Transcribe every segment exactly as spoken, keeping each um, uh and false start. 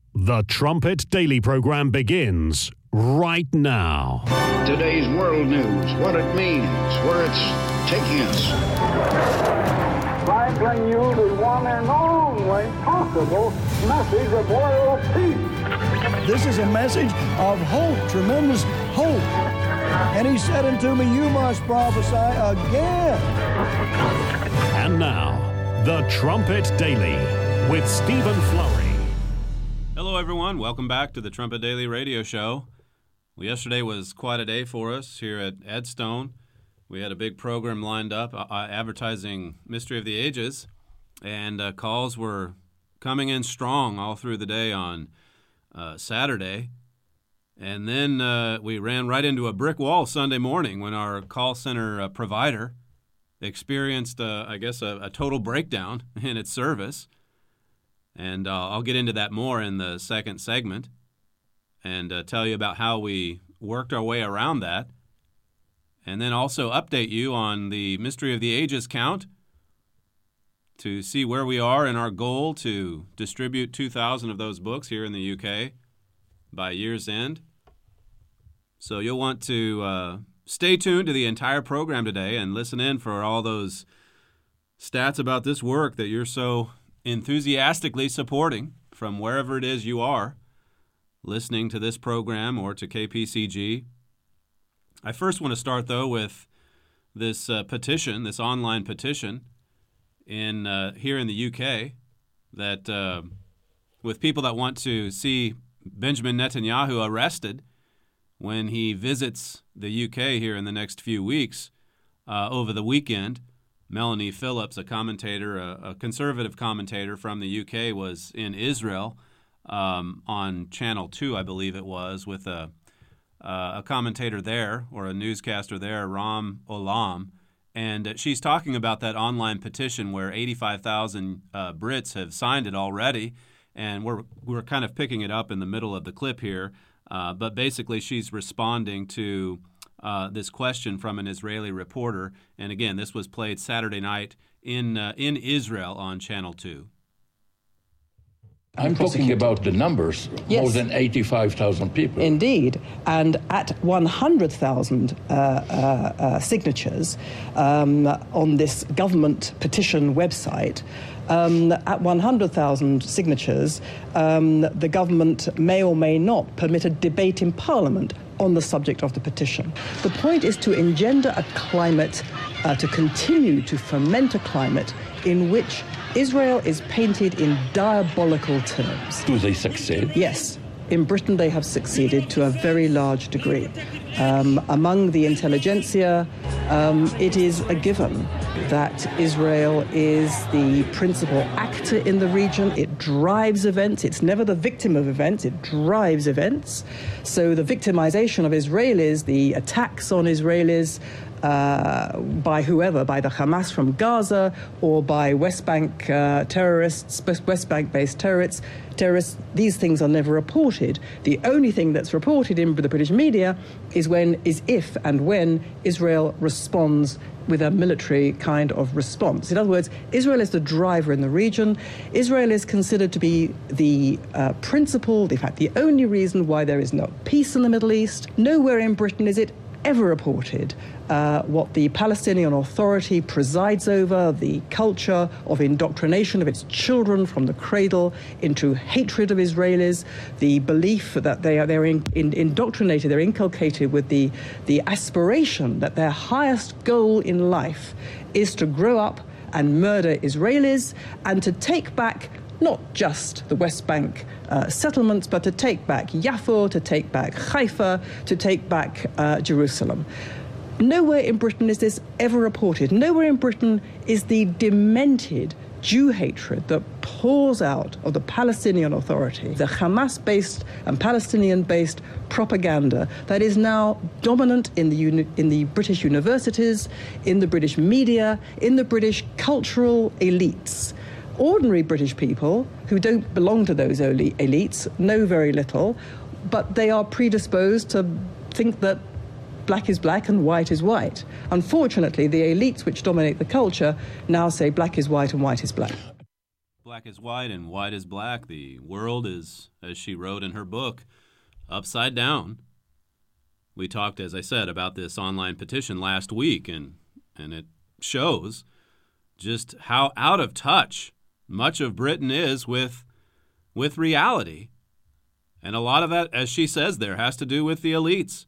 The Trumpet Daily program begins right now. Today's world news, what it means, where it's taking us. I bring you the one and only possible message of world peace. This is a message of hope, tremendous hope. And he said unto me, you must prophesy again. And now, The Trumpet Daily with Stephen Flurry. Hello, everyone. Welcome back to the Trumpet Daily Radio Show. Well, yesterday was quite a day for us here at Edstone. We had a big program lined up uh, advertising Mystery of the Ages, and uh, calls were coming in strong all through the day on uh, Saturday. And then uh, we ran right into a brick wall Sunday morning when our call center uh, provider experienced, uh, I guess, a, a total breakdown in its service. And uh, I'll get into that more in the second segment and uh, tell you about how we worked our way around that. And then also update you on the Mystery of the Ages count to see where we are in our goal to distribute two thousand of those books here in the U K by year's end. So you'll want to uh, stay tuned to the entire program today and listen in for all those stats about this work that you're so enthusiastically supporting from wherever it is you are listening to this program or to K P C G. I first want to start, though, with this uh, petition, this online petition in uh, here in the U K that uh, with people that want to see Benjamin Netanyahu arrested when he visits the U K here in the next few weeks. Uh, over the weekend, Melanie Phillips, a commentator, a, a conservative commentator from the U K, was in Israel um, on Channel two, I believe it was, with a, uh, a commentator there, or a newscaster there, Ram Olam, and she's talking about that online petition where eighty-five thousand uh, Brits have signed it already, and we're we're kind of picking it up in the middle of the clip here, uh, but basically she's responding to Uh, this question from an Israeli reporter. And again, this was played Saturday night in uh, in Israel on Channel two. I'm talking about the numbers, yes. More than eighty-five thousand people. Indeed. And at one hundred thousand uh, uh, uh, signatures um, on this government petition website, um, at one hundred thousand signatures, um, the government may or may not permit a debate in Parliament on the subject of the petition. The point is to engender a climate, uh, to continue to foment a climate in which Israel is painted in diabolical terms. Do they succeed? Yes. In Britain, they have succeeded to a very large degree. Um, among the intelligentsia, um, it is a given that Israel is the principal actor in the region. It drives events. It's never the victim of events. It drives events. So the victimization of Israelis, the attacks on Israelis, Uh, by whoever, by the Hamas from Gaza or by West Bank uh, terrorists, West Bank-based terrorists, terrorists, these things are never reported. The only thing that's reported in the British media is when, is if and when Israel responds with a military kind of response. In other words, Israel is the driver in the region. Israel is considered to be the uh, principal, in fact, the only reason why there is no peace in the Middle East. Nowhere in Britain is it ever reported uh, what the Palestinian Authority presides over, the culture of indoctrination of its children from the cradle into hatred of Israelis, the belief that they are they're in, in, indoctrinated, they're inculcated with the, the aspiration that their highest goal in life is to grow up and murder Israelis and to take back not just the West Bank uh, settlements, but to take back Yaffo, to take back Haifa, to take back uh, Jerusalem. Nowhere in Britain is this ever reported. Nowhere in Britain is the demented Jew hatred that pours out of the Palestinian Authority, the Hamas-based and Palestinian-based propaganda that is now dominant in the uni- in the British universities, in the British media, in the British cultural elites. Ordinary British people who don't belong to those elites know very little, but they are predisposed to think that black is black and white is white. Unfortunately, the elites which dominate the culture now say black is white and white is black. Black is white and white is black. The world is, as she wrote in her book, upside down. We talked, as I said, about this online petition last week, and, and it shows just how out of touch much of Britain is with, with reality. And a lot of that, as she says there, has to do with the elites.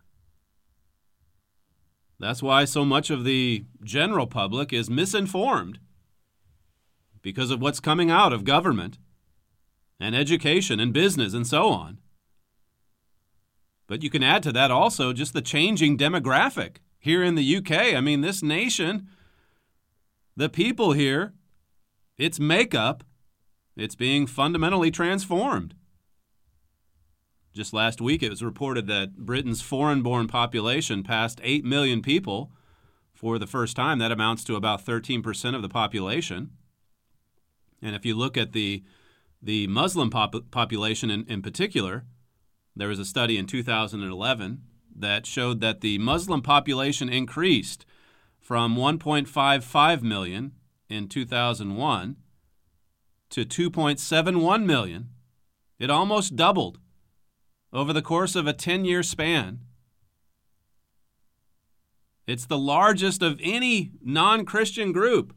That's why so much of the general public is misinformed, because of what's coming out of government and education and business and so on. But you can add to that also just the changing demographic here in the U K. I mean, this nation, the people here, its makeup, it's being fundamentally transformed. Just last week, it was reported that Britain's foreign-born population passed eight million people for the first time. That amounts to about thirteen percent of the population. And if you look at the the Muslim pop- population in, in particular, there was a study in two thousand eleven that showed that the Muslim population increased from one point five five million in two thousand one to two point seven one million. It almost doubled over the course of a ten-year span. It's the largest of any non-Christian group.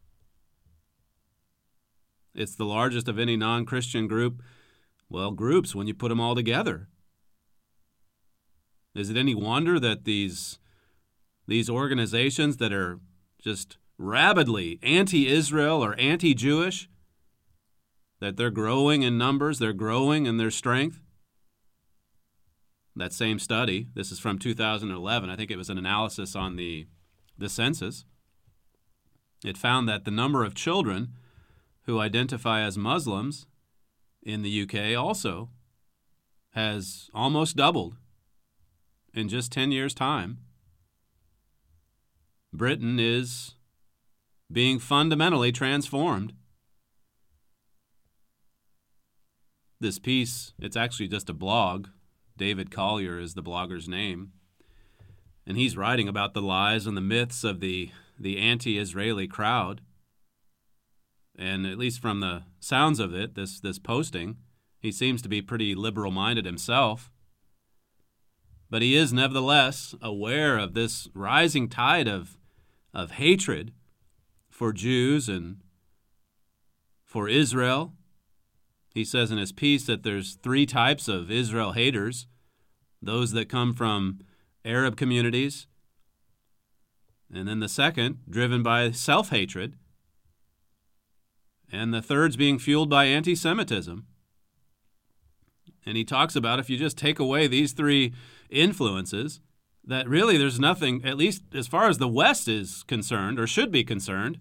It's the largest of any non-Christian group, well, groups when you put them all together. Is it any wonder that these, these organizations that are just rabidly anti-Israel or anti-Jewish, that they're growing in numbers, they're growing in their strength? That same study, this is from two thousand eleven, I think it was an analysis on the, the census. It found that the number of children who identify as Muslims in the U K also has almost doubled in just ten years' time. Britain is being fundamentally transformed. This piece, it's actually just a blog. David Collier is the blogger's name. And he's writing about the lies and the myths of the, the anti-Israeli crowd. And at least from the sounds of it, this, this posting, he seems to be pretty liberal-minded himself. But he is nevertheless aware of this rising tide of, of hatred for Jews and for Israel. He says in his piece that there's three types of Israel haters: those that come from Arab communities, and then the second, driven by self-hatred, and the third's being fueled by anti-Semitism. And he talks about if you just take away these three influences, that really there's nothing, at least as far as the West is concerned, or should be concerned,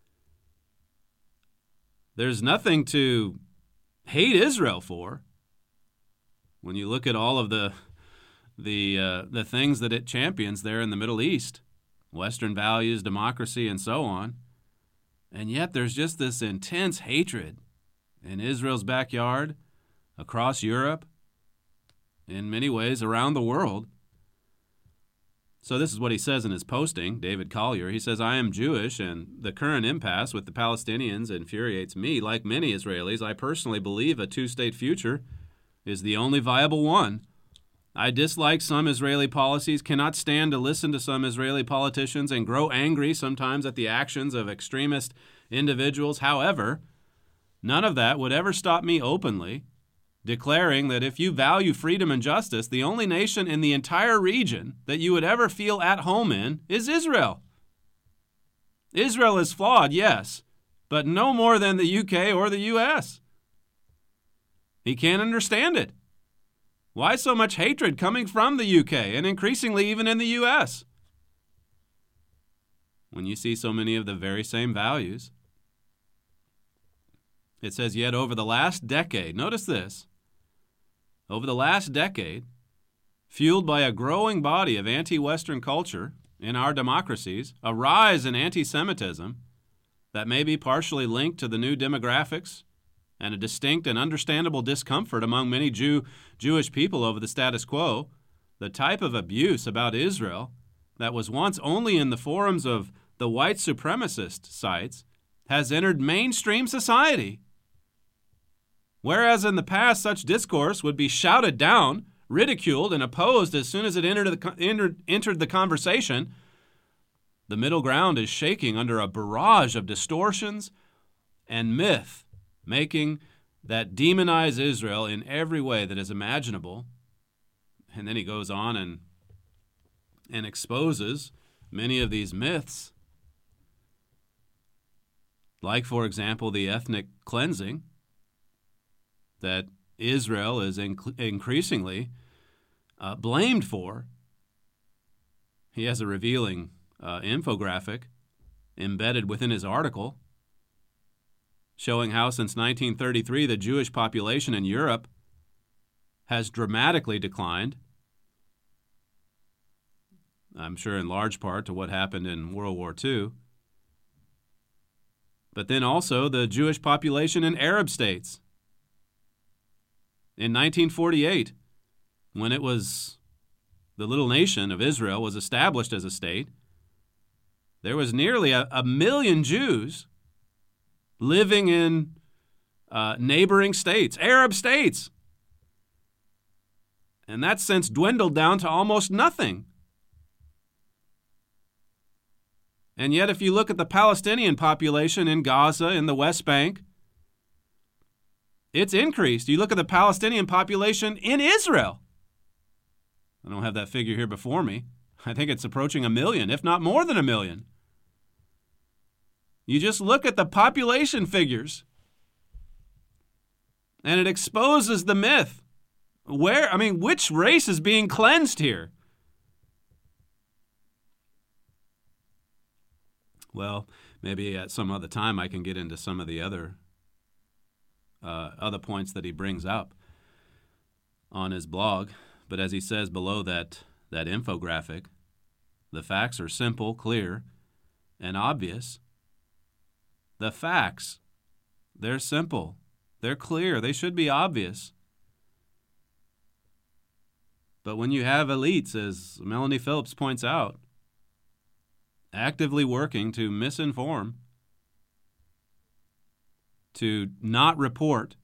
there's nothing to hate Israel for. When you look at all of the the uh, the things that it champions there in the Middle East, Western values, democracy, and so on, and yet there's just this intense hatred in Israel's backyard, across Europe, in many ways around the world. So this is what he says in his posting, David Collier. He says, "I am Jewish, and the current impasse with the Palestinians infuriates me. Like many Israelis, I personally believe a two-state future is the only viable one. I dislike some Israeli policies, cannot stand to listen to some Israeli politicians, and grow angry sometimes at the actions of extremist individuals. However, none of that would ever stop me openly declaring that if you value freedom and justice, the only nation in the entire region that you would ever feel at home in is Israel. Israel is flawed, yes, but no more than the U K or the U S. He can't understand it. Why so much hatred coming from the U K and increasingly even in the U S? When you see so many of the very same values. It says, yet over the last decade, notice this, over the last decade, fueled by a growing body of anti-Western culture in our democracies, a rise in anti-Semitism that may be partially linked to the new demographics and a distinct and understandable discomfort among many Jew, Jewish people over the status quo, the type of abuse about Israel that was once only in the forums of the white supremacist sites has entered mainstream society Whereas in the past, such discourse would be shouted down, ridiculed, and opposed as soon as it entered the, entered, entered the conversation, the middle ground is shaking under a barrage of distortions and myth, making that demonize Israel in every way that is imaginable. And then he goes on and, and exposes many of these myths, like, for example, the ethnic cleansing that Israel is inc- increasingly uh, blamed for. He has a revealing uh, infographic embedded within his article showing how since nineteen thirty-three the Jewish population in Europe has dramatically declined. I'm sure in large part to what happened in World War Two. But then also the Jewish population in Arab states. In nineteen forty-eight, when it was the little nation of Israel was established as a state, there was nearly a, a million Jews living in uh, neighboring states, Arab states. And that's since dwindled down to almost nothing. And yet, if you look at the Palestinian population in Gaza, in the West Bank, it's increased. You look at the Palestinian population in Israel. I don't have that figure here before me. I think it's approaching a million, if not more than a million. You just look at the population figures, and it exposes the myth. Where, I mean, which race is being cleansed here? Well, maybe at some other time I can get into some of the other uh, other points that he brings up on his blog. But as he says below that, that infographic, the facts are simple, clear, and obvious. The facts, they're simple, they're clear, they should be obvious. But when you have elites, as Melanie Phillips points out, actively working to misinform, to not report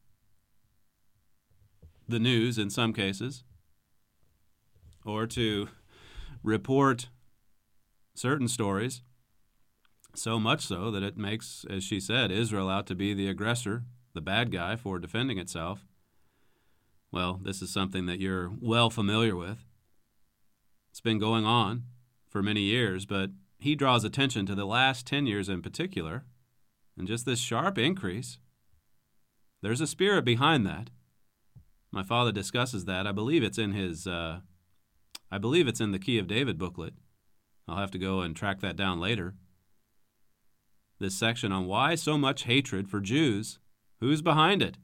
the news in some cases, or to report certain stories, so much so that it makes, as she said, Israel out to be the aggressor, the bad guy for defending itself. Well, this is something that you're well familiar with. It's been going on for many years, but he draws attention to the last ten years in particular, and just this sharp increase. There's a spirit behind that. My father discusses that. I believe it's in his, uh, I believe it's in the Key of David booklet. I'll have to go and track that down later. This section on why so much hatred for Jews. Who's behind it?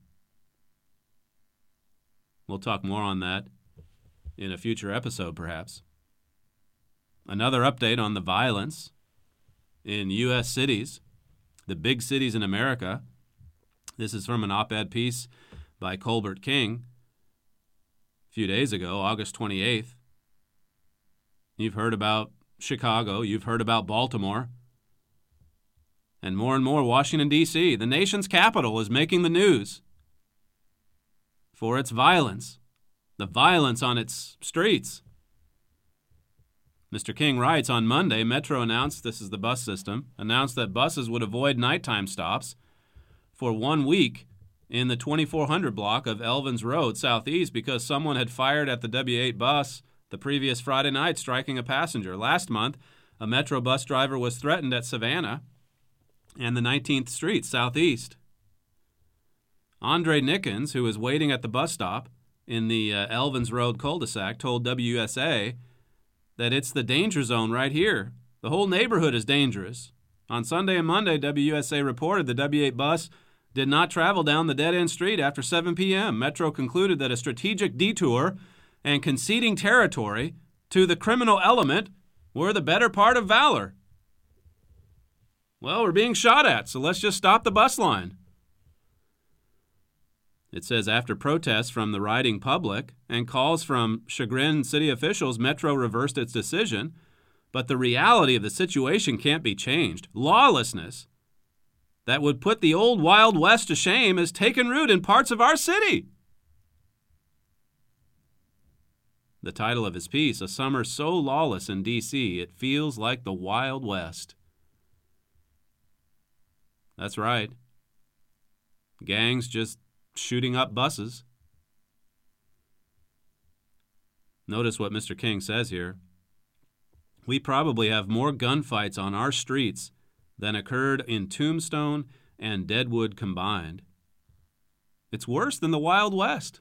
We'll talk more on that in a future episode, perhaps. Another update on the violence in U S cities, the big cities in America. This is from an op-ed piece by Colbert King a few days ago, August twenty-eighth. You've heard about Chicago, you've heard about Baltimore, and more and more Washington, D C, the nation's capital, is making the news for its violence, the violence on its streets. Mister King writes, on Monday, Metro announced, this is the bus system, announced that buses would avoid nighttime stops for one week in the twenty-four hundred block of Elvins Road, southeast, because someone had fired at the W eight bus the previous Friday night, striking a passenger. Last month, a Metro bus driver was threatened at Savannah and the nineteenth Street, southeast. Andre Nickens, who was waiting at the bus stop in the uh, Elvins Road cul-de-sac, told W S A that it's the danger zone right here. The whole neighborhood is dangerous. On Sunday and Monday, W S A reported the W eight bus did not travel down the dead-end street after seven p.m. Metro concluded that a strategic detour and conceding territory to the criminal element were the better part of valor. Well, we're being shot at, so let's just stop the bus line. It says, after protests from the riding public and calls from chagrined city officials, Metro reversed its decision. But the reality of the situation can't be changed. Lawlessness that would put the old Wild West to shame has taken root in parts of our city. The title of his piece, A Summer So Lawless in D C It Feels Like the Wild West. That's right. Gangs just shooting up buses. Notice what Mister King says here. We probably have more gunfights on our streets than occurred in Tombstone and Deadwood combined. It's worse than the Wild West.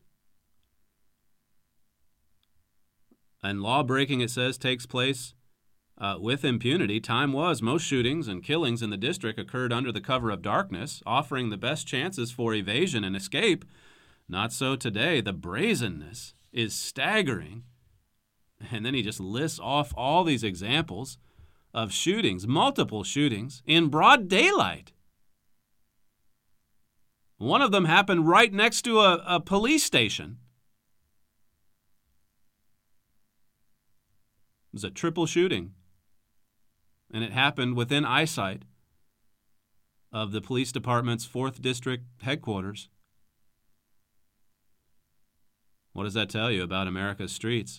And law-breaking, it says, takes place uh, with impunity. Time was most shootings and killings in the district occurred under the cover of darkness, offering the best chances for evasion and escape. Not so today. The brazenness is staggering. And then he just lists off all these examples of shootings, multiple shootings, in broad daylight. One of them happened right next to a, a police station. It was a triple shooting, and it happened within eyesight of the police department's fourth District headquarters. What does that tell you about America's streets?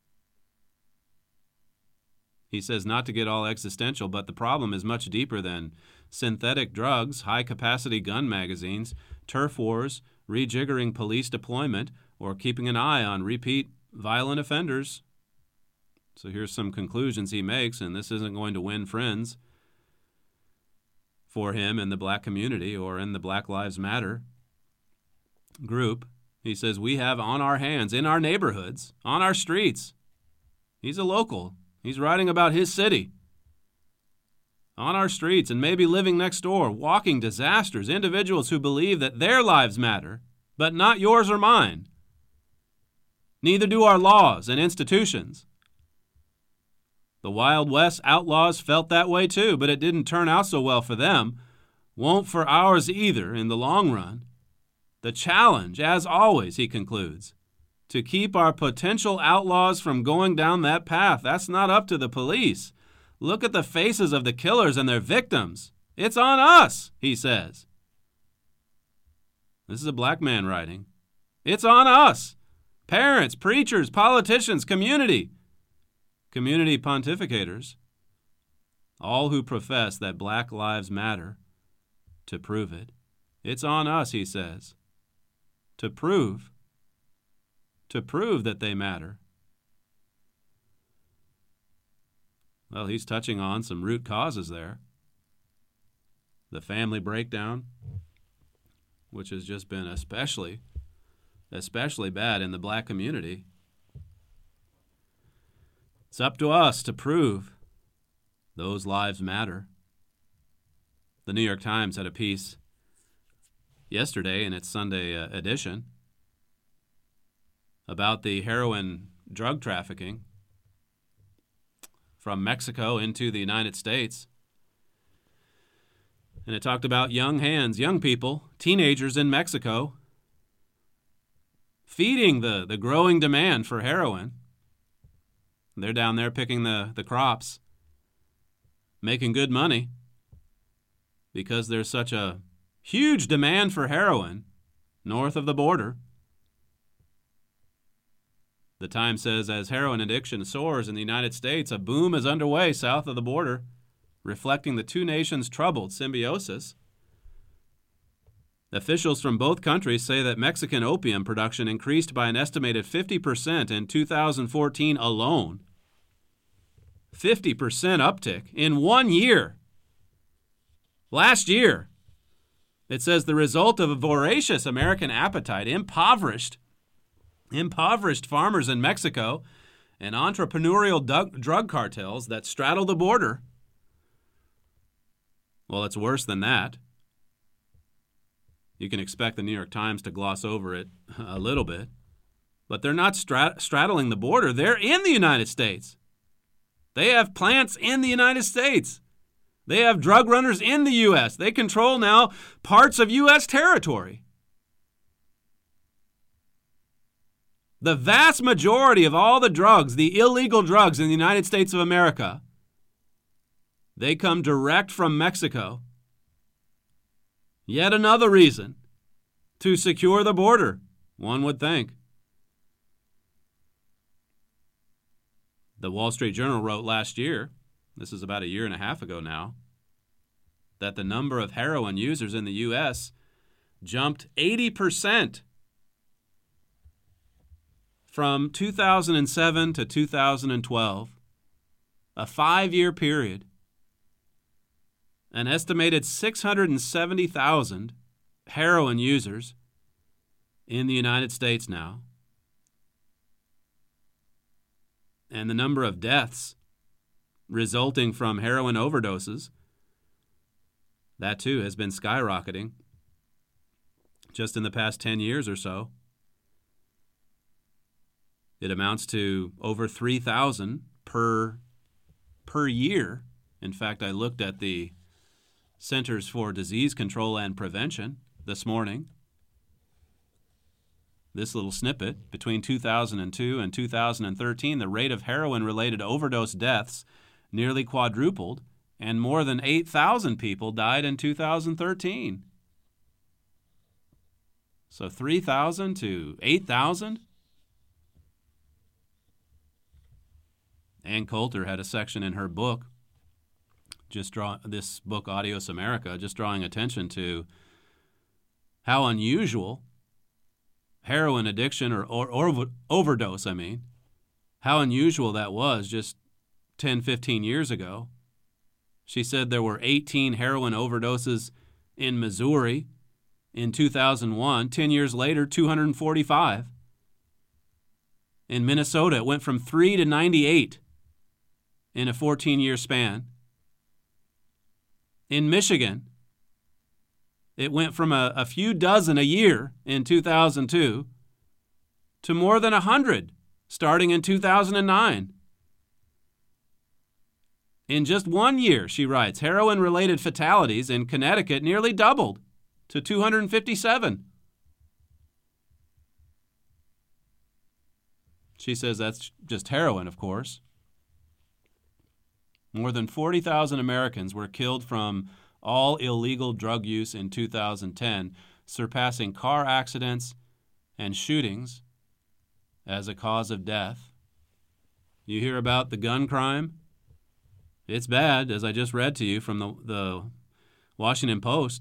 He says not to get all existential, but the problem is much deeper than synthetic drugs, high-capacity gun magazines, turf wars, rejiggering police deployment, or keeping an eye on repeat violent offenders. So here's some conclusions he makes, and this isn't going to win friends for him in the black community or in the Black Lives Matter group. He says, we have on our hands, in our neighborhoods, on our streets. He's a local. He's writing about his city. On our streets and maybe living next door, walking disasters, individuals who believe that their lives matter, but not yours or mine. Neither do our laws and institutions. The Wild West outlaws felt that way too, but it didn't turn out so well for them. Won't for ours either in the long run. The challenge, as always, he concludes, to keep our potential outlaws from going down that path. That's not up to the police. Look at the faces of the killers and their victims. It's on us, he says. This is a black man writing. It's on us. Parents, preachers, politicians, community. Community pontificators. All who profess that black lives matter to prove it. It's on us, he says, to prove to prove that they matter. Well, he's touching on some root causes there. The family breakdown, which has just been especially, especially bad in the black community. It's up to us to prove those lives matter. The New York Times had a piece yesterday in its Sunday uh, edition about the heroin drug trafficking from Mexico into the United States. And it talked about young hands, young people, teenagers in Mexico, feeding the, the growing demand for heroin. They're down there picking the, the crops, making good money because there's such a huge demand for heroin north of the border. The Times says, as heroin addiction soars in the United States, a boom is underway south of the border, reflecting the two nations' troubled symbiosis. Officials from both countries say that Mexican opium production increased by an estimated fifty percent in two thousand fourteen alone. fifty percent uptick in one year. Last year, it says the result of a voracious American appetite impoverished Impoverished farmers in Mexico and entrepreneurial drug, drug cartels that straddle the border. Well, it's worse than that. You can expect the New York Times to gloss over it a little bit. But they're not strat- straddling the border. They're in the United States. They have plants in the United States. They have drug runners in the U S. They control now parts of U S territory. The vast majority of all the drugs, the illegal drugs in the United States of America, they come direct from Mexico. Yet another reason to secure the border, one would think. The Wall Street Journal wrote last year, this is about a year and a half ago now, that the number of heroin users in the U S jumped eighty percent from two thousand seven to two thousand twelve, a five-year period. An estimated six hundred seventy thousand heroin users in the United States now. And the number of deaths resulting from heroin overdoses, that too has been skyrocketing just in the past ten years or so. It amounts to over three thousand per, per year. In fact, I looked at the Centers for Disease Control and Prevention this morning. This little snippet, between two thousand two and two thousand thirteen, the rate of heroin-related overdose deaths nearly quadrupled, and more than eight thousand people died in two thousand thirteen. So three thousand to eight thousand? Ann Coulter had a section in her book, just draw this book, Adios America, just drawing attention to how unusual heroin addiction or, or, or overdose, I mean, how unusual that was just ten, fifteen years ago. She said there were eighteen heroin overdoses in Missouri in two thousand one. Ten years later, two hundred forty-five. In Minnesota, it went from three to ninety-eight in a fourteen-year span. In Michigan, it went from a, a few dozen a year in two thousand two to more than one hundred starting in two thousand nine. In just one year, she writes, heroin-related fatalities in Connecticut nearly doubled to two hundred fifty-seven. She says that's just heroin, of course. More than forty thousand Americans were killed from all illegal drug use in two thousand ten, surpassing car accidents and shootings as a cause of death. You hear about the gun crime? It's bad, as I just read to you from the, the Washington Post.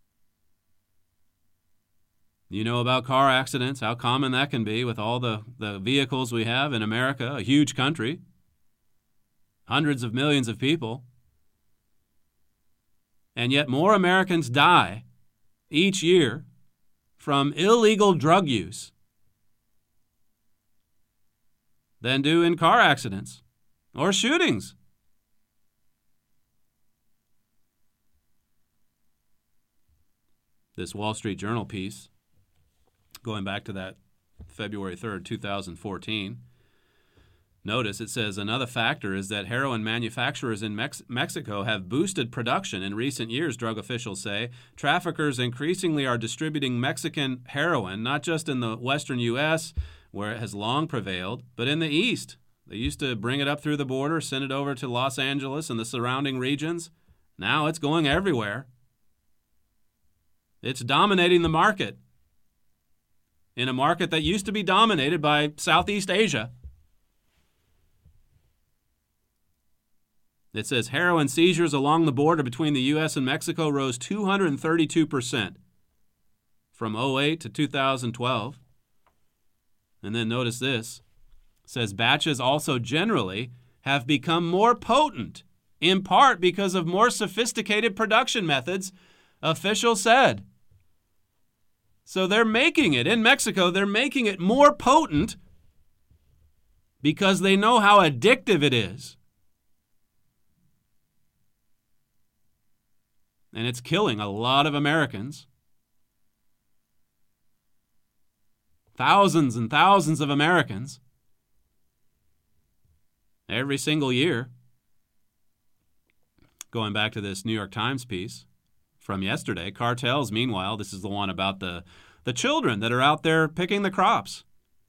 You know about car accidents, how common that can be with all the, the vehicles we have in America, a huge country, hundreds of millions of people. And yet more Americans die each year from illegal drug use than do in car accidents or shootings. This Wall Street Journal piece, going back to that February third, two thousand fourteen, notice it says another factor is that heroin manufacturers in Mex- Mexico have boosted production in recent years, drug officials say. Traffickers increasingly are distributing Mexican heroin, not just in the western U S, where it has long prevailed, but in the East. They used to bring it up through the border, send it over to Los Angeles and the surrounding regions. Now it's going everywhere. It's dominating the market, in a market that used to be dominated by Southeast Asia. It says heroin seizures along the border between the U S and Mexico rose two hundred thirty-two percent from oh eight to two thousand twelve. And then notice this. It says batches also generally have become more potent, in part because of more sophisticated production methods, officials said. So they're making it, in Mexico, they're making it more potent because they know how addictive it is. And it's killing a lot of Americans. Thousands and thousands of Americans every single year. Going back to this New York Times piece from yesterday, cartels, meanwhile, this is the one about the, the children that are out there picking the crops.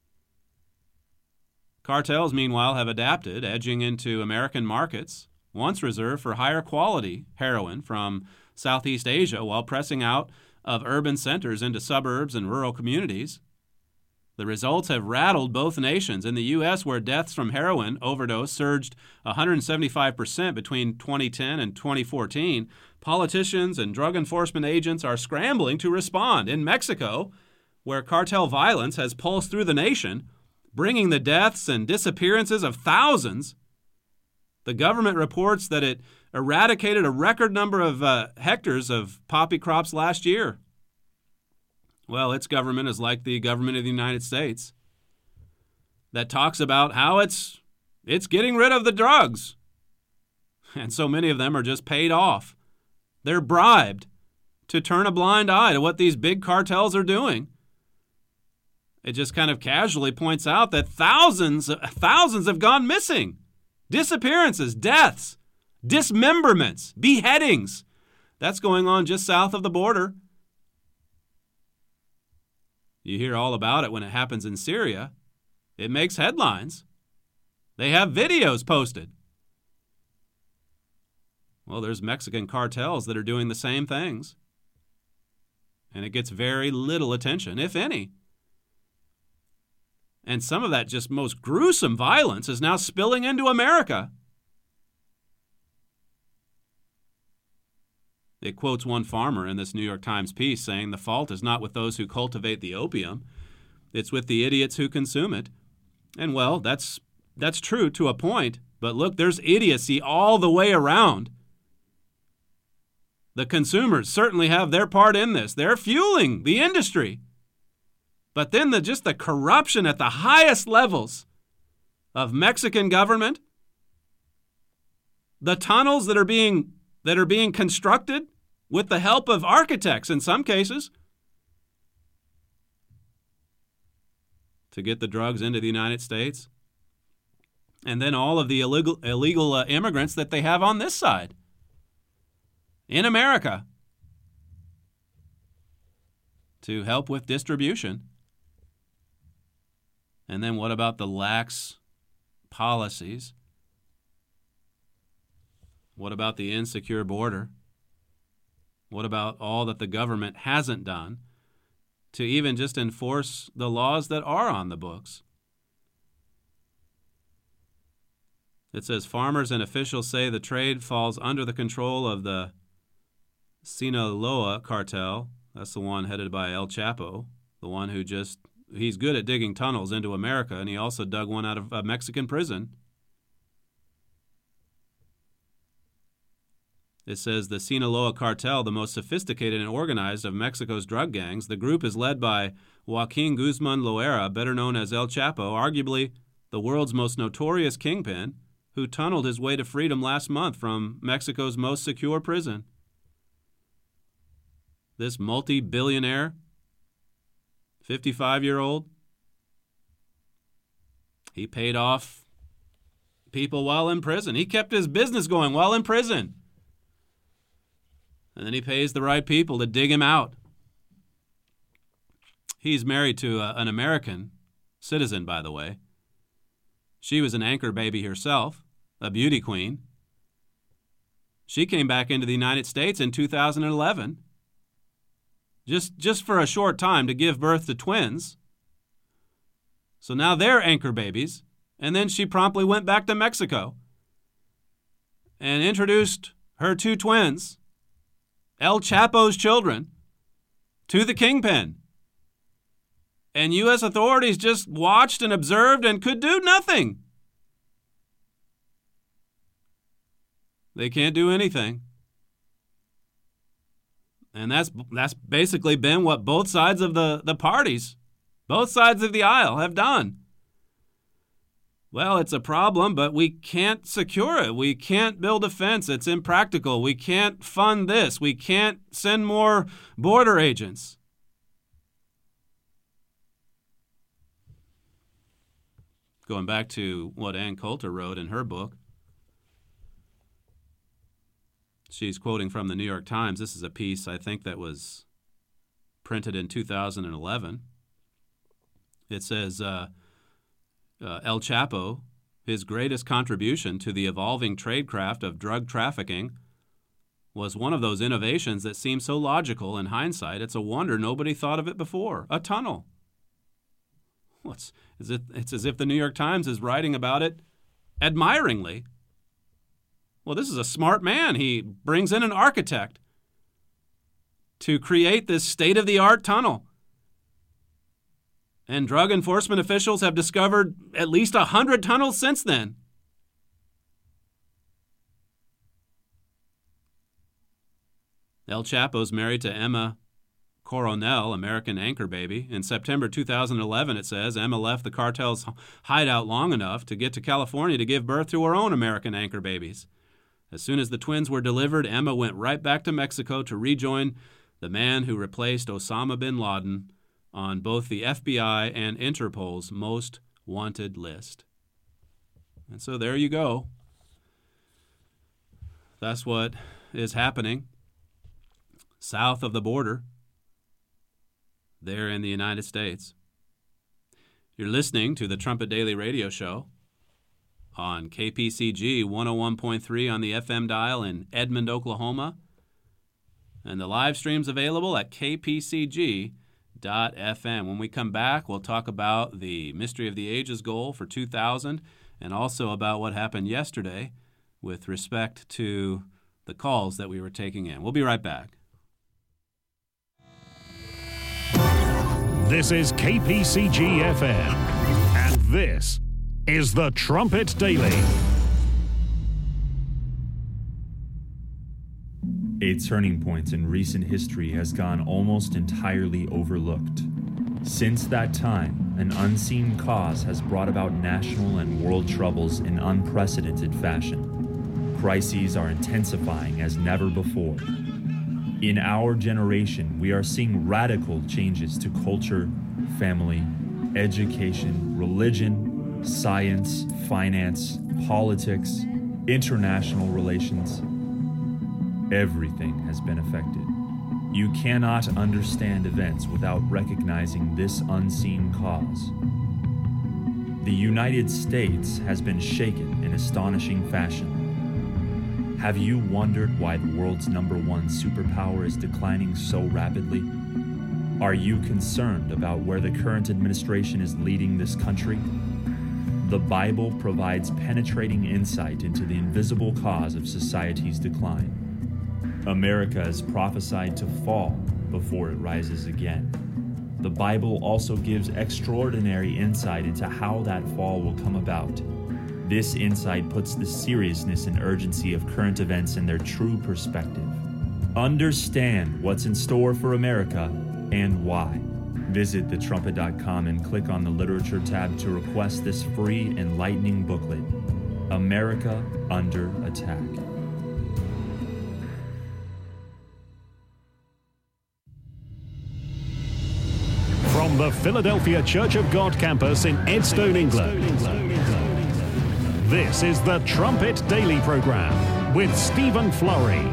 Cartels, meanwhile, have adapted, edging into American markets, once reserved for higher quality heroin from Southeast Asia while pressing out of urban centers into suburbs and rural communities. The results have rattled both nations. In the U S, where deaths from heroin overdose surged one hundred seventy-five percent between twenty ten and twenty fourteen, politicians and drug enforcement agents are scrambling to respond. In Mexico, where cartel violence has pulsed through the nation, bringing the deaths and disappearances of thousands, the government reports that it eradicated a record number of uh, hectares of poppy crops last year. Well, its government is like the government of the United States that talks about how it's it's getting rid of the drugs. And so many of them are just paid off. They're bribed to turn a blind eye to what these big cartels are doing. It just kind of casually points out that thousands, thousands have gone missing. Disappearances, deaths, dismemberments, beheadings. That's going on just south of the border. You hear all about it when it happens in Syria. It makes headlines. They have videos posted. Well, there's Mexican cartels that are doing the same things. And it gets very little attention, if any. And some of that just most gruesome violence is now spilling into America. It quotes one farmer in this New York Times piece saying the fault is not with those who cultivate the opium. It's with the idiots who consume it. And well, that's that's true to a point. But look, there's idiocy all the way around. The consumers certainly have their part in this. They're fueling the industry. But then the just the corruption at the highest levels of Mexican government, the tunnels that are being that are being constructed with the help of architects in some cases to get the drugs into the United States, and then all of the illegal illegal uh, immigrants that they have on this side in America to help with distribution. And then what about the lax policies? What about the insecure border? What about all that the government hasn't done to even just enforce the laws that are on the books? It says farmers and officials say the trade falls under the control of the Sinaloa cartel. That's the one headed by El Chapo, the one who just, he's good at digging tunnels into America, and he also dug one out of a Mexican prison. It says the Sinaloa cartel, the most sophisticated and organized of Mexico's drug gangs. The group is led by Joaquin Guzman Loera, better known as El Chapo, arguably the world's most notorious kingpin, who tunneled his way to freedom last month from Mexico's most secure prison. This multi-billionaire, fifty-five-year-old, he paid off people while in prison. He kept his business going while in prison. And then he pays the right people to dig him out. He's married to a, an American citizen, by the way. She was an anchor baby herself, a beauty queen. She came back into the United States in two thousand eleven, just, just for a short time to give birth to twins. So now they're anchor babies. And then she promptly went back to Mexico and introduced her two twins, El Chapo's children, to the kingpin. And U S authorities just watched and observed and could do nothing. They can't do anything. And that's that's basically been what both sides of the, the parties, both sides of the aisle have done. Well, it's a problem, but we can't secure it. We can't build a fence. It's impractical. We can't fund this. We can't send more border agents. Going back to what Ann Coulter wrote in her book, she's quoting from the New York Times. This is a piece, I think, that was printed in two thousand eleven. It says, uh, uh, El Chapo, his greatest contribution to the evolving tradecraft of drug trafficking was one of those innovations that seems so logical in hindsight. It's a wonder nobody thought of it before. A tunnel. Well, it's, as if, it's as if the New York Times is writing about it admiringly. Well, this is a smart man. He brings in an architect to create this state-of-the-art tunnel. And drug enforcement officials have discovered at least a hundred tunnels since then. El Chapo's married to Emma Coronel, American anchor baby. In September two thousand eleven, it says, Emma left the cartel's hideout long enough to get to California to give birth to her own American anchor babies. As soon as the twins were delivered, Emma went right back to Mexico to rejoin the man who replaced Osama bin Laden on both the F B I and Interpol's most wanted list. And so there you go. That's what is happening south of the border there in the United States. You're listening to the Trumpet Daily Radio Show on K P C G one oh one point three on the F M dial in Edmond, Oklahoma. And the live stream's available at k p c g dot f m. When we come back, we'll talk about the Mystery of the Ages goal for two thousand and also about what happened yesterday with respect to the calls that we were taking in. We'll be right back. This is K P C G F M, and this is the Trumpet Daily. A turning point in recent history has gone almost entirely overlooked. Since that time, an unseen cause has brought about national and world troubles in unprecedented fashion. Crises are intensifying as never before. In our generation, we are seeing radical changes to culture, family, education, religion, science, finance, politics, international relations. Everything has been affected. You cannot understand events without recognizing this unseen cause. The United States has been shaken in astonishing fashion. Have you wondered why the world's number one superpower is declining so rapidly? Are you concerned about where the current administration is leading this country? The Bible provides penetrating insight into the invisible cause of society's decline. America is prophesied to fall before it rises again. The Bible also gives extraordinary insight into how that fall will come about. This insight puts the seriousness and urgency of current events in their true perspective. Understand what's in store for America and why. Visit the trumpet dot com and click on the Literature tab to request this free, enlightening booklet, America Under Attack. From the Philadelphia Church of God campus in Edstone, England, this is the Trumpet Daily Program with Stephen Flurry.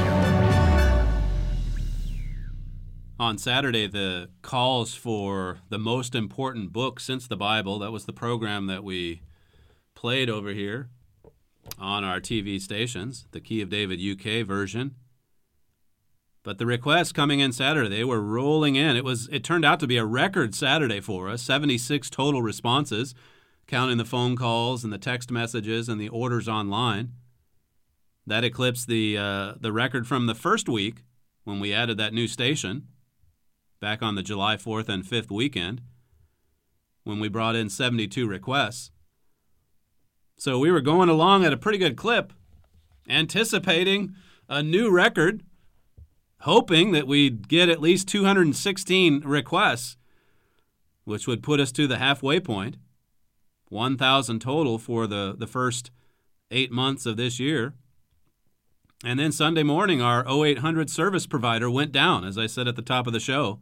On Saturday, the calls for the most important book since the Bible, that was the program that we played over here on our T V stations, the Key of David U K version. But the requests coming in Saturday, they were rolling in. It was. It turned out to be a record Saturday for us, seventy-six total responses, counting the phone calls and the text messages and the orders online. That eclipsed the uh, the record from the first week when we added that new station back on the July fourth and fifth weekend when we brought in seventy-two requests. So we were going along at a pretty good clip, anticipating a new record, hoping that we'd get at least two hundred sixteen requests, which would put us to the halfway point, one thousand total for the, the first eight months of this year. And then Sunday morning, our oh eight hundred service provider went down, as I said at the top of the show.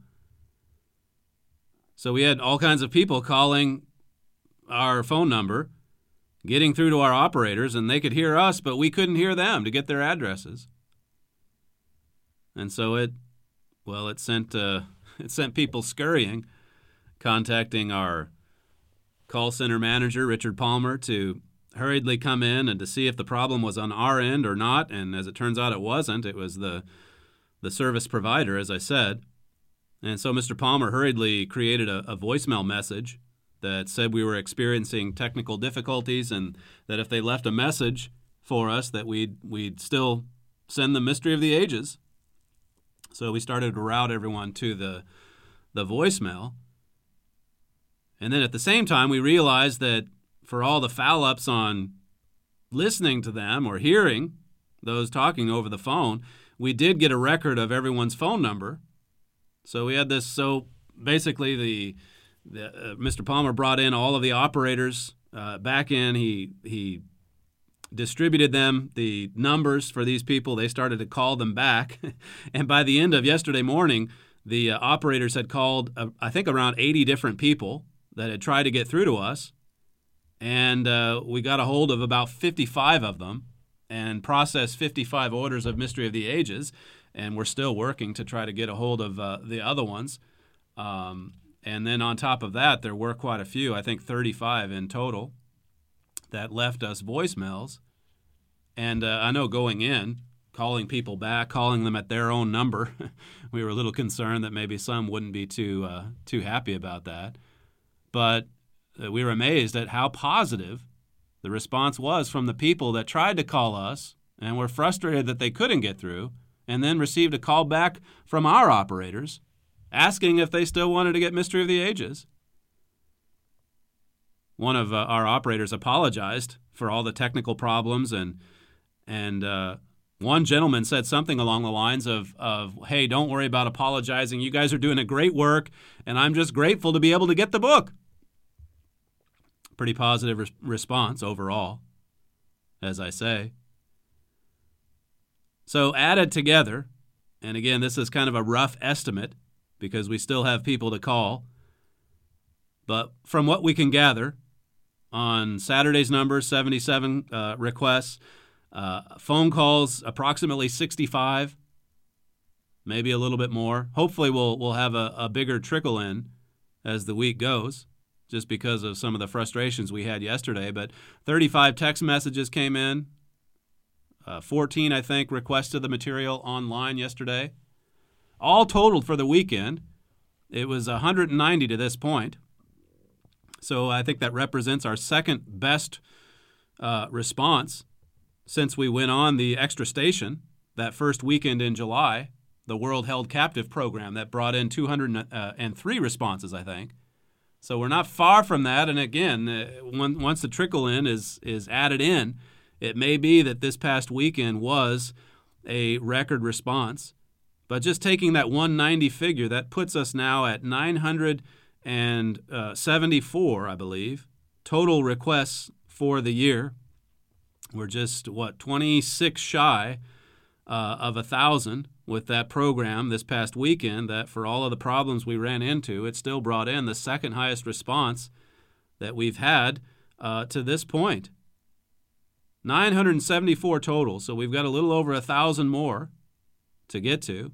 So we had all kinds of people calling our phone number, getting through to our operators, and they could hear us, but we couldn't hear them to get their addresses. And so it, well, it sent uh, it sent people scurrying, contacting our call center manager, Richard Palmer, to hurriedly come in and to see if the problem was on our end or not. And as it turns out, it wasn't. It was the the service provider, as I said. And so Mister Palmer hurriedly created a, a voicemail message that said we were experiencing technical difficulties and that if they left a message for us that we'd, we'd still send the Mystery of the Ages. So we started to route everyone to the the voicemail. And then at the same time, we realized that for all the foul-ups on listening to them or hearing those talking over the phone, we did get a record of everyone's phone number. So we had this. So basically, the, the uh, Mister Palmer brought in all of the operators uh, back in. He he distributed them the numbers for these people. They started to call them back, and by the end of yesterday morning, the uh, operators had called uh, I think around eighty different people that had tried to get through to us, and uh, we got a hold of about fifty-five of them and processed fifty-five orders of Mystery of the Ages. And we're still working to try to get a hold of uh, the other ones. Um, and then on top of that, there were quite a few, I think thirty-five in total, that left us voicemails. And uh, I know going in, calling people back, calling them at their own number, we were a little concerned that maybe some wouldn't be too uh, too happy about that. But uh, we were amazed at how positive the response was from the people that tried to call us and were frustrated that they couldn't get through, and then received a call back from our operators asking if they still wanted to get Mystery of the Ages. One of uh, our operators apologized for all the technical problems, and and uh, one gentleman said something along the lines of, of, hey, don't worry about apologizing. You guys are doing a great work, and I'm just grateful to be able to get the book. Pretty positive res- response overall, as I say. So added together, and again, this is kind of a rough estimate because we still have people to call, but from what we can gather, on Saturday's numbers, seventy-seven uh, requests, uh, phone calls, approximately sixty-five, maybe a little bit more. Hopefully we'll we'll have a, a bigger trickle in as the week goes, just because of some of the frustrations we had yesterday. But thirty-five text messages came in. Uh, fourteen, I think, requested the material online yesterday. All totaled for the weekend, it was one hundred ninety to this point. So I think that represents our second best uh, response since we went on the Extra Station that first weekend in July, the World Held Captive program that brought in two hundred three responses, I think. So we're not far from that. And again, uh, when, once the trickle in is is added in, it may be that this past weekend was a record response, but just taking that one hundred ninety figure, that puts us now at nine hundred seventy-four, I believe, total requests for the year. We're just, what, twenty-six shy uh, of one thousand with that program this past weekend that for all of the problems we ran into, it still brought in the second highest response that we've had uh, to this point. nine hundred seventy-four total, so we've got a little over one thousand more to get to.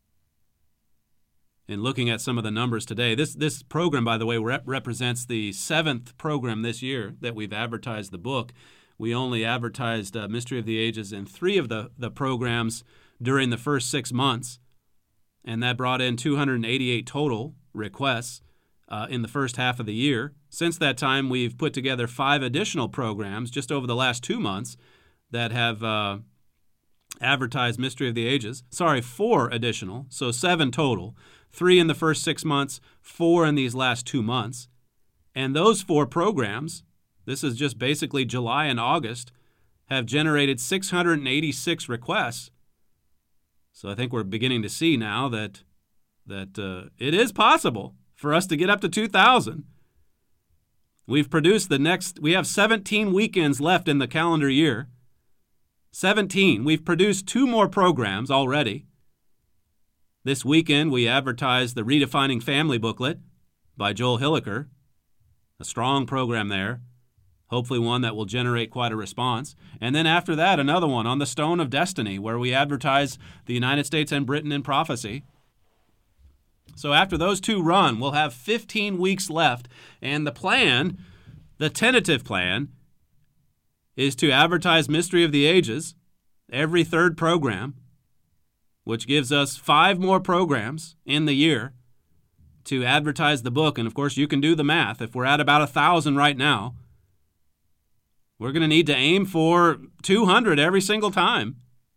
In looking at some of the numbers today, this this program, by the way, rep- represents the seventh program this year that we've advertised the book. We only advertised uh, Mystery of the Ages in three of the, the programs during the first six months, and that brought in two hundred eighty-eight total requests uh, in the first half of the year. Since that time, we've put together five additional programs just over the last two months that have uh, advertised Mystery of the Ages. Sorry, four additional, so seven total. Three in the first six months, four in these last two months. And those four programs, this is just basically July and August, have generated six hundred eighty-six requests. So I think we're beginning to see now that that uh, it is possible for us to get up to two thousand. We've produced the next, we have seventeen weekends left in the calendar year. seventeen. We've produced two more programs already. This weekend, we advertised the Redefining Family booklet by Joel Hilliker. A strong program there. Hopefully one that will generate quite a response. And then after that, another one on the Stone of Destiny, where we advertise the United States and Britain in prophecy. So after those two run, we'll have fifteen weeks left. And the plan, the tentative plan, is to advertise Mystery of the Ages every third program, which gives us five more programs in the year to advertise the book. And, of course, you can do the math. If we're at about one thousand right now, we're going to need to aim for two hundred every single time.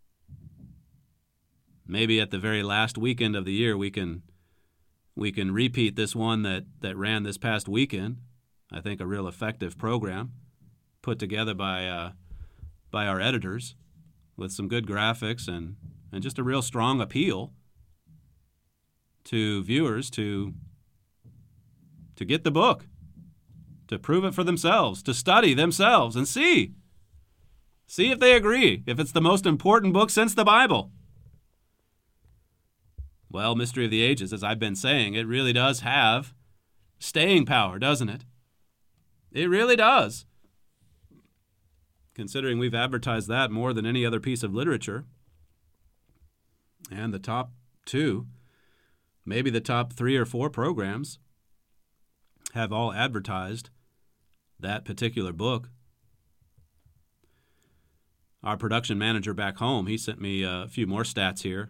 Maybe at the very last weekend of the year, we can we can repeat this one that, that ran this past weekend. I think a real effective program put together by uh, by our editors with some good graphics and, and just a real strong appeal to viewers to to get the book, to prove it for themselves, to study themselves and see. See if they agree, if it's the most important book since the Bible. Well, Mystery of the Ages, as I've been saying, it really does have staying power, doesn't it? It really does. Considering we've advertised that more than any other piece of literature. And the top two, maybe the top three or four programs have all advertised that particular book. Our production manager back home, he sent me a few more stats here,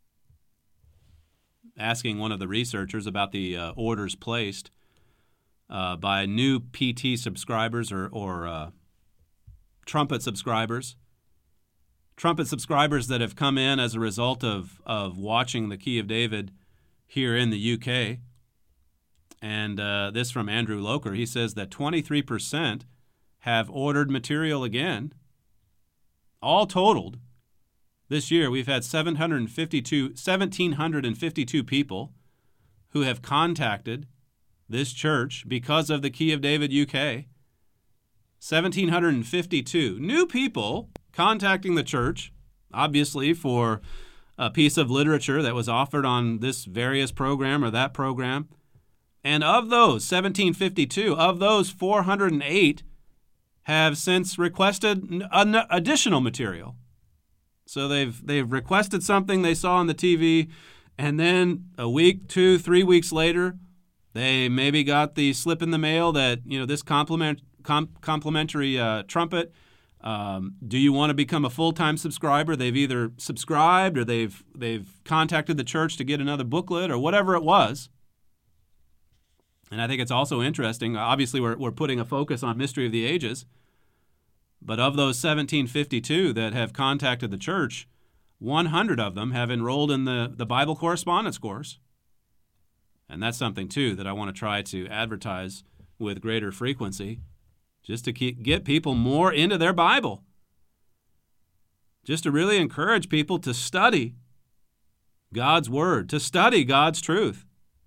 asking one of the researchers about the uh, orders placed uh, by new P T subscribers or, or uh, Trumpet subscribers. Trumpet subscribers that have come in as a result of, of watching the Key of David here in the U K. And uh, this from Andrew Loker. He says that twenty-three percent have ordered material again. All totaled, this year we've had seven hundred fifty-two, one thousand seven hundred fifty-two people who have contacted this church because of the Key of David U K. one thousand seven hundred fifty-two new people contacting the church, obviously for a piece of literature that was offered on this various program or that program. And of those one thousand seven hundred fifty-two, of those four hundred eight have since requested an additional material. So they've they've requested something they saw on the T V, and then a week, two, three weeks later, they maybe got the slip in the mail that, you know, this compliment, com, complimentary uh, trumpet. Um, do you want to become a full-time subscriber? They've either subscribed or they've they've contacted the church to get another booklet or whatever it was. And I think it's also interesting. Obviously, we're we're putting a focus on Mystery of the Ages. But of those one thousand seven hundred fifty-two that have contacted the church, one hundred of them have enrolled in the, the Bible correspondence course. And that's something, too, that I want to try to advertise with greater frequency, just to keep, get people more into their Bible. Just to really encourage people to study God's Word, to study God's truth.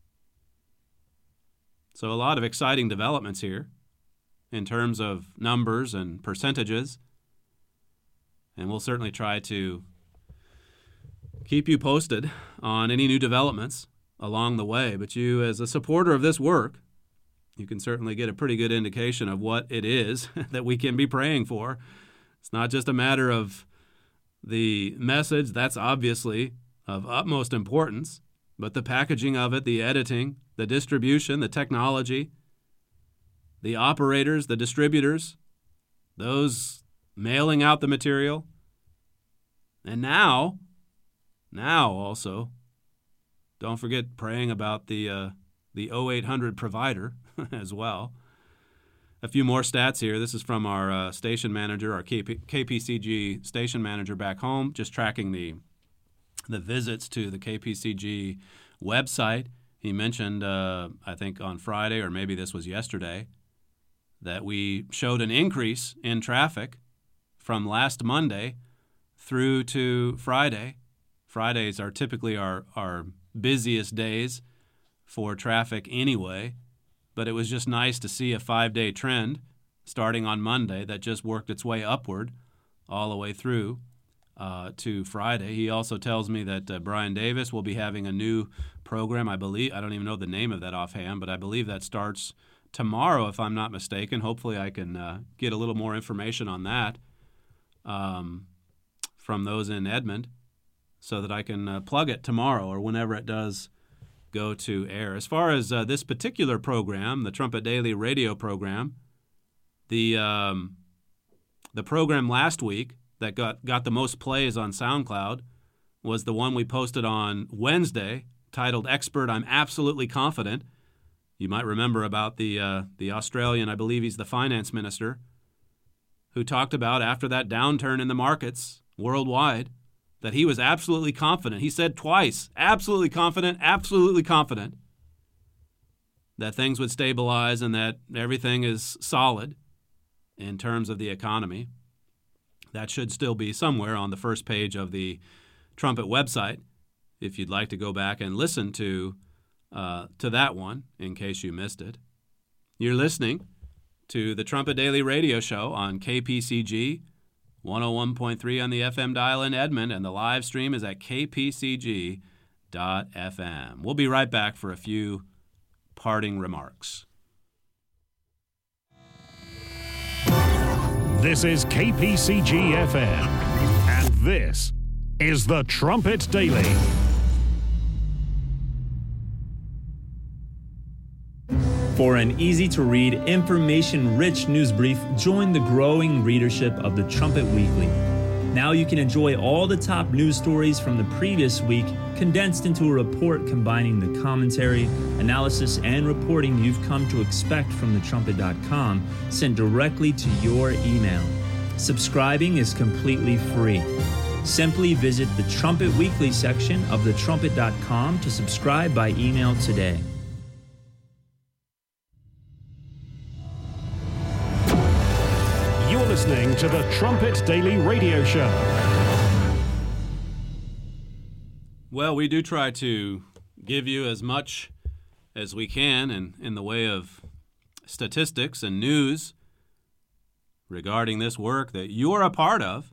So a lot of exciting developments here in terms of numbers and percentages. And we'll certainly try to keep you posted on any new developments along the way. But you, as a supporter of this work, you can certainly get a pretty good indication of what it is that we can be praying for. It's not just a matter of the message. That's obviously of utmost importance. But the packaging of it, the editing, the distribution, the technology, the operators, the distributors, those mailing out the material. And now, now also, don't forget praying about the uh, the oh eight hundred provider as well. A few more stats here. This is from our uh, station manager, our K P- K P C G station manager back home, just tracking the the visits to the K P C G website. He mentioned, uh, I think on Friday, or maybe this was yesterday, that we showed an increase in traffic from last Monday through to Friday. Fridays are typically our, our busiest days for traffic anyway, but it was just nice to see a five-day trend starting on Monday that just worked its way upward all the way through uh, to Friday. He also tells me that uh, Brian Davis will be having a new program, I believe. I don't even know the name of that offhand, but I believe that starts tomorrow, if I'm not mistaken. Hopefully I can uh, get a little more information on that um, from those in Edmond so that I can uh, plug it tomorrow or whenever it does go to air. As far as uh, this particular program, the Trumpet Daily radio program, the um, The program last week that got, got the most plays on SoundCloud was the one we posted on Wednesday, titled Expert, I'm Absolutely Confident. You might remember about the uh, the Australian, I believe he's the finance minister, who talked about after that downturn in the markets worldwide, that he was absolutely confident. He said twice, absolutely confident, absolutely confident, that things would stabilize and that everything is solid in terms of the economy. That should still be somewhere on the first page of the Trumpet website, if you'd like to go back and listen to uh, to that one, in case you missed it. You're listening to the Trumpet Daily Radio Show on K P C G, one oh one point three on the F M dial in Edmond, and the live stream is at k p c g dot f m. We'll be right back for a few parting remarks. This is K P C G F M, and this is the Trumpet Daily. For an easy-to-read, information-rich news brief, join the growing readership of the Trumpet Weekly. Now you can enjoy all the top news stories from the previous week condensed into a report combining the commentary, analysis, and reporting you've come to expect from the trumpet dot com, sent directly to your email. Subscribing is completely free. Simply visit the Trumpet Weekly section of the trumpet dot com to subscribe by email today. You're listening to the Trumpet Daily Radio Show. Well, we do try to give you as much as we can in, in the way of statistics and news regarding this work that you're a part of.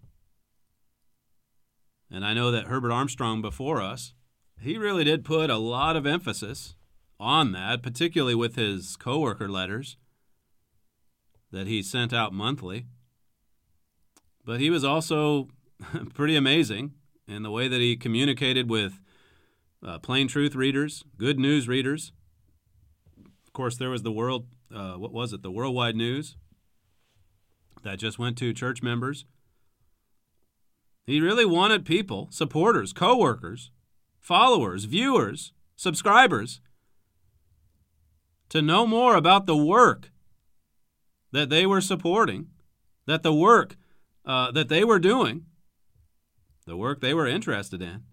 And I know that Herbert Armstrong before us, he really did put a lot of emphasis on that, particularly with his coworker letters that he sent out monthly. But he was also pretty amazing in the way that he communicated with uh, Plain Truth readers, Good News readers. Of course, there was the world, uh, what was it, the Worldwide News that just went to church members. He really wanted people, supporters, co-workers, followers, viewers, subscribers, to know more about the work that they were supporting, that the work uh, that they were doing, the work they were interested in.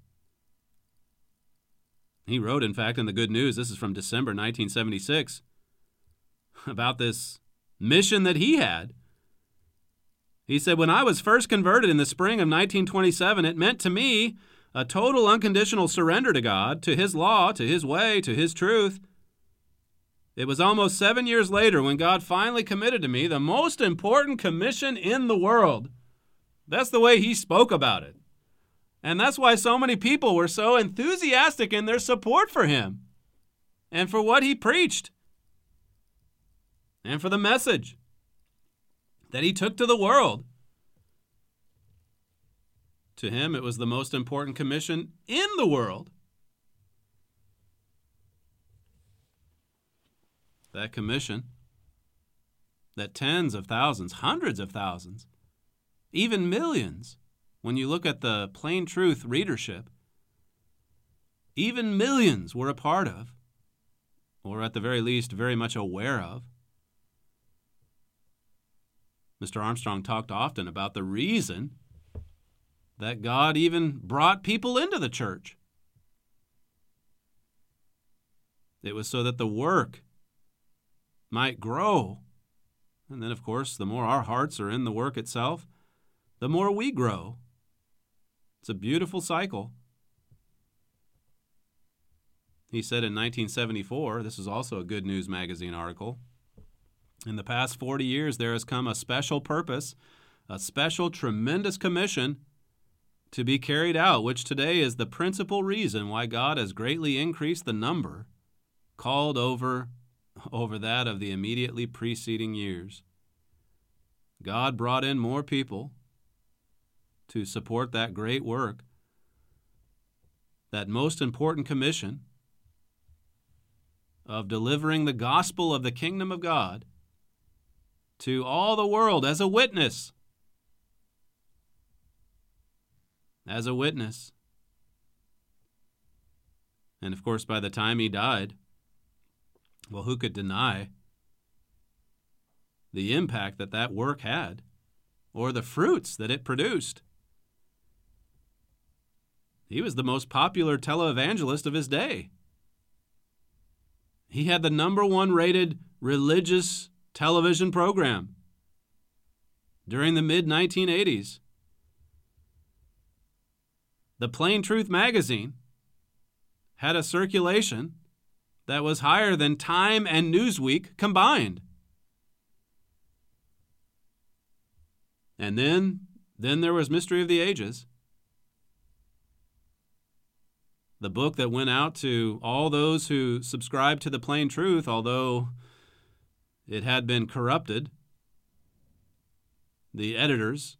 He wrote, in fact, in the Good News, this is from December nineteen seventy-six, about this mission that he had. He said, when I was first converted in the spring of nineteen twenty-seven, it meant to me a total unconditional surrender to God, to His law, to His way, to His truth. It was almost seven years later when God finally committed to me the most important commission in the world. That's the way he spoke about it. And that's why so many people were so enthusiastic in their support for him and for what he preached and for the message that he took to the world. To him, it was the most important commission in the world. That commission that tens of thousands, hundreds of thousands, even millions, when you look at the Plain Truth readership, even millions were a part of, or at the very least, very much aware of. Mister Armstrong talked often about the reason that God even brought people into the church. It was so that the work might grow. And then, of course, the more our hearts are in the work itself, the more we grow. It's a beautiful cycle. He said in nineteen seventy-four, this is also a Good News Magazine article, in the past forty years there has come a special purpose, a special tremendous commission to be carried out, which today is the principal reason why God has greatly increased the number called over over that of the immediately preceding years. God brought in more people to support that great work, that most important commission of delivering the gospel of the kingdom of God to all the world as a witness as a witness. And of course, by the time he died, well, who could deny the impact that that work had or the fruits that it produced? He was the most popular televangelist of his day. He had the number one rated religious television program during the mid nineteen eighties. The Plain Truth magazine had a circulation that was higher than Time and Newsweek combined. And then, then there was Mystery of the Ages, the book that went out to all those who subscribed to the Plain Truth, although it had been corrupted. The editors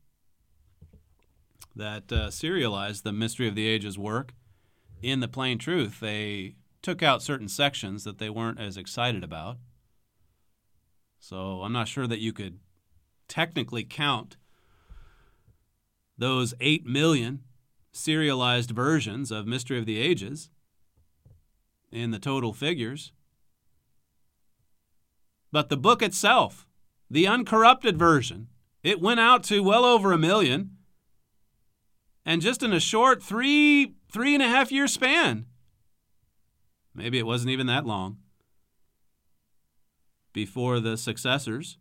that uh, serialized the Mystery of the Ages work in the Plain Truth, they took out certain sections that they weren't as excited about. So I'm not sure that you could technically count those eight million serialized versions of Mystery of the Ages in the total figures. But the book itself, the uncorrupted version, it went out to well over a million. And just in a short three, three and a half year span, maybe it wasn't even that long, before the successors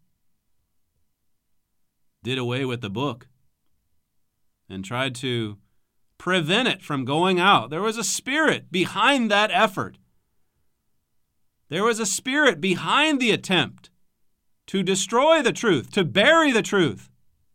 did away with the book and tried to prevent it from going out. There was a spirit behind that effort. There was a spirit behind the attempt to destroy the truth, to bury the truth.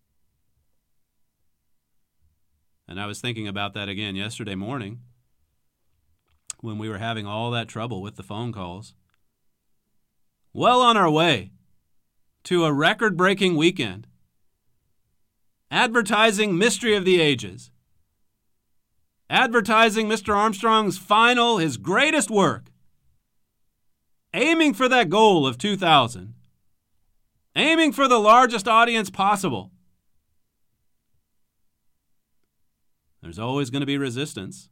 And I was thinking about that again yesterday morning when we were having all that trouble with the phone calls. Well on our way to a record-breaking weekend, advertising Mystery of the Ages, advertising Mister Armstrong's final, his greatest work, aiming for that goal of two thousand, aiming for the largest audience possible. There's always going to be resistance.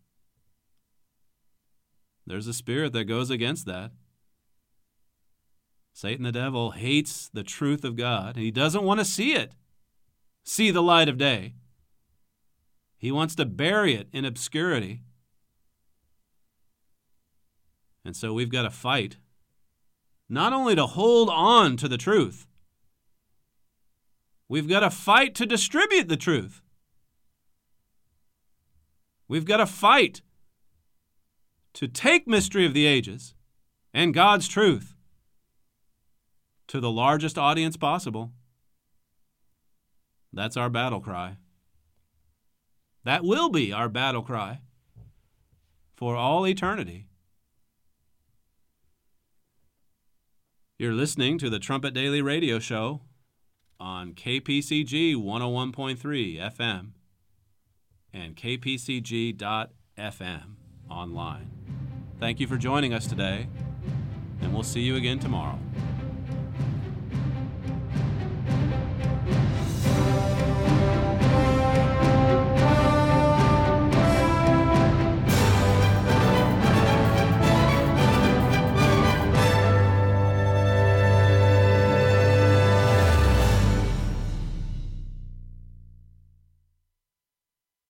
There's a spirit that goes against that. Satan the devil hates the truth of God. He doesn't want to see it, see the light of day. He wants to bury it in obscurity. And so we've got to fight, not only to hold on to the truth, we've got to fight to distribute the truth. We've got to fight to take Mystery of the Ages and God's truth to the largest audience possible. That's our battle cry. That will be our battle cry for all eternity. You're listening to the Trumpet Daily Radio Show on K P C G one oh one point three F M and K P C G dot F M online. Thank you for joining us today, and we'll see you again tomorrow.